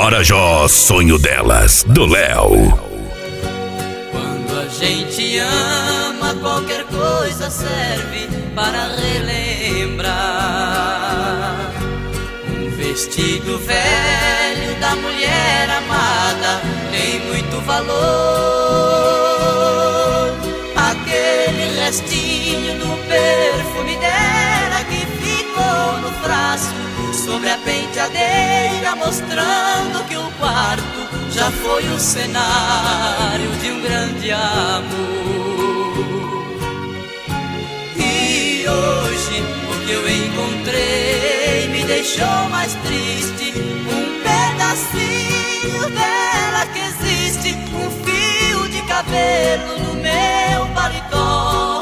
Marajó, sonho delas, do Léo. Quando a gente ama, qualquer coisa serve para relembrar. Um vestido velho da mulher amada tem muito valor. Aquele restinho do perfume dela que ficou no frasco sobre a penteadeira, mostrando que o quarto já foi o cenário de um grande amor. E hoje o que eu encontrei me deixou mais triste. Um pedacinho dela que existe, um fio de cabelo no meu paletó.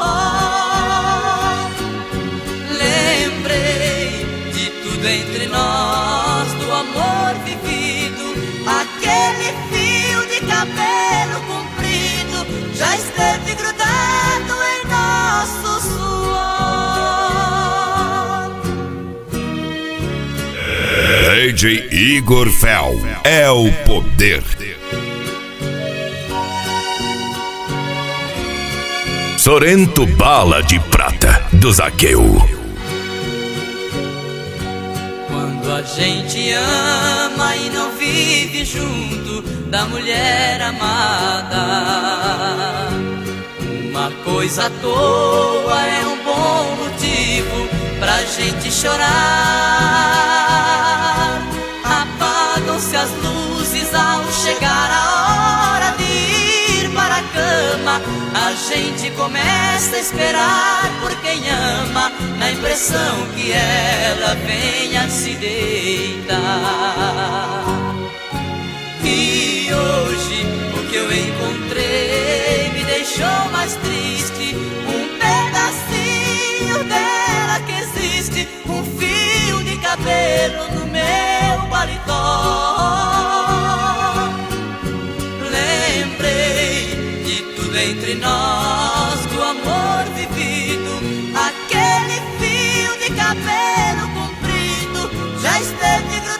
Lembrei de tudo entre nós, do amor vivido. Aquele fio de cabelo comprido já esteve grudado em nosso suor. DJ Igor Fel é o poder. Sorento Bala de Prata, do Zaqueu. Quando a gente ama e não vive junto da mulher amada, uma coisa à toa é um bom motivo pra gente chorar. Apagam-se as luzes ao chegar a hora de ir para a cama. A gente começa a esperar por quem ama, na impressão que ela venha se deitar. E hoje o que eu encontrei me deixou mais triste. Um pedacinho dela que existe, um fio de cabelo no meu paletó. Lembrei de tudo entre nós, do amor vivido. Aquele fio de cabelo comprido já esteve